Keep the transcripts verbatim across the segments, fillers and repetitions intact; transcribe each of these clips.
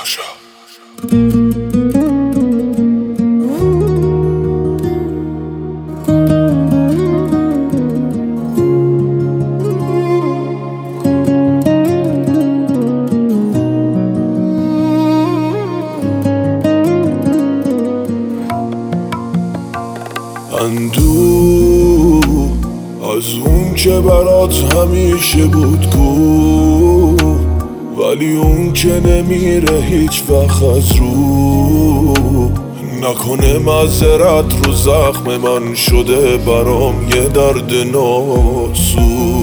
اندوه از اون که برات همیشه بود کو، ولی اون که نمیره هیچ وقت از رو. نکنه معذرت رو زخم من شده برام یه درد ناسو.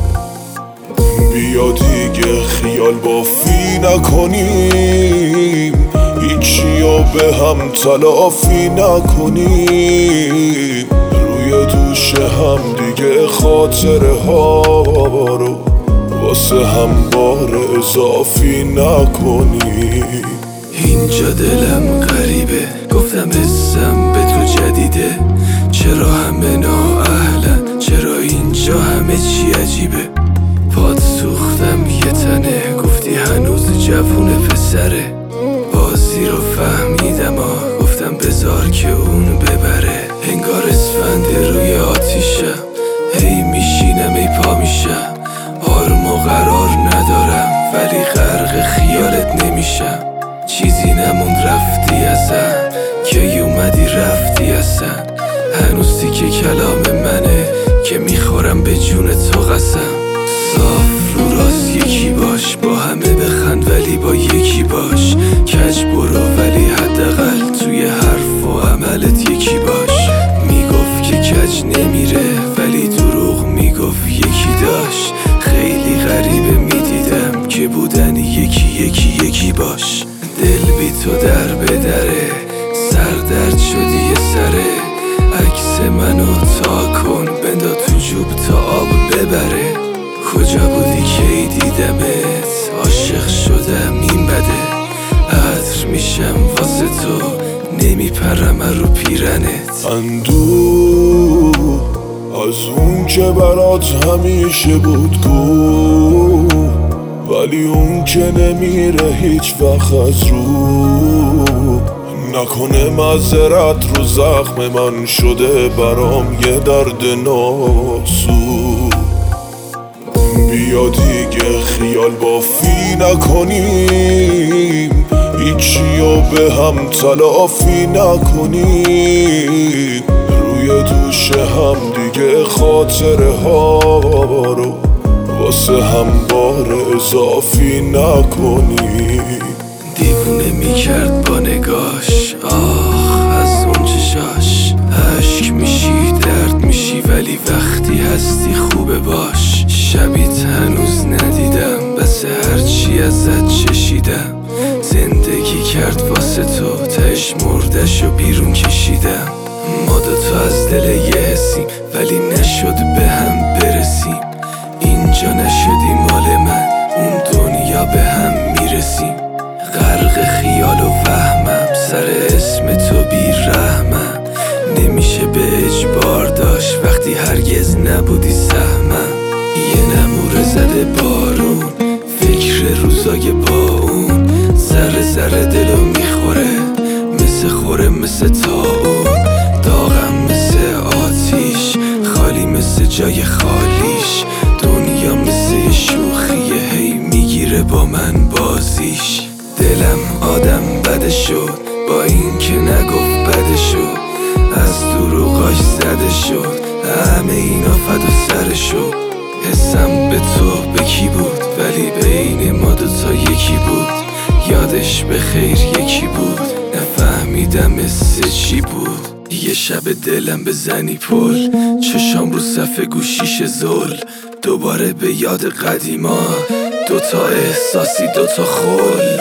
بیا دیگه خیال بافی نکنیم، هیچیو به هم تلافی نکنیم. روی دوش هم دیگه خاطره ها رو واسه هم بار اضافی نکنیم. اینجا دلم غریبه، گفتم حسم به تو جدیده. چرا همه نااهلن، چرا اینجا همه چی عجیبه. پاد سوختم یه تنه، گفتی هنوز جوونه پسره. بازی رو فهمیدم آه، گفتم بذار که اون ببره. انگار اسفند روی آتیشم، هی میشینم ای پا میشم. آروم و قرار ندارم ولی غرق خیالت نمیشم. چیزی نموند رفتی ازم، کی اومدی رفتی ازم. هنوز تیکه کلام منه که میخورم به جون تو قسم. صاف رو راست یکی باش، با همه بخند ولی با یکی باش. کج برو ولی حداقل توی حرف و عملت یکی باش. میگفت که کج نمیره ولی دروغ میگفت یکی داشت. خیلی غریبه میدیدم که بودن یکی یکی یکی باش. دل بی تو در به دره، سر درد شدی یه سره. عکس منو تا کن بندا تو جوب تا آب ببره. کجا بودی کی دیدمت، عاشق شدم این بده. عطر میشم واسه تو، نمیپرم رو پیرنت. اندوه از اون که برات همیشه بود کو، ولی اون که نمیره هیچ وقت از رو. نکنه معذرت رو زخم من شده برام یه درد ناسو. بیا دیگه خیال بافی نکنیم، هیچیو به هم تلافی نکنیم. روی دوش هم دیگه خاطره ها رو واسه هم بار اضافی نکنیم. دیوونه میکرد با نگاش، آخ از اون چشاش. عشق میشی درد میشی ولی وقتی هستی خوبه باش. شبیت هنوز ندیدم بس هرچی ازت چشیدم. زندگی کرد واسه تو، تش مردش و بیرون کشیدم. ما دوتا از دل یه حسیم ولی نشد به هم برسیم. اینجا نشدی مال من، اون دنیا به هم میرسیم. غرق خیال و وهمم، سر اسم تو بی رحمم. نمیشه به اجبار داشت وقتی هرگز نبودی سهمم. یه نموره زده بارون، فکر روزای با اون. ذره ذره دلو میخوره، مثل خوره مثل طاعون. داغم مثل آتیش، خالی مثل جای خالیش. دنیا مثل شوخیه، هی میگیره با من بازیش. دلم آدم بده شد با این که نگفت بده شد. از دروغاش زده شد، همه اینا فدا سر شد. حسم به تو به کی بود ولی بین ما دوتا یکی بود. یادش به خیر یکی بود، نفهمیدم مثل چی بود. یه شب دلم بزنی پل، چشام رو صفحه گوشیش زل. دوباره به یاد قدیما، دوتا احساسی دوتا خل.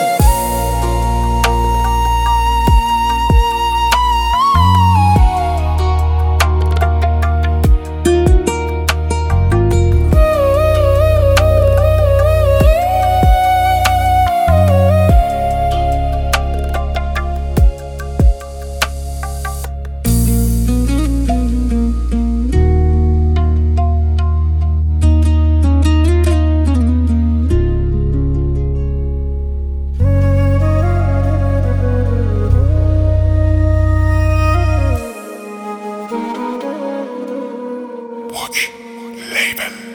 لیبل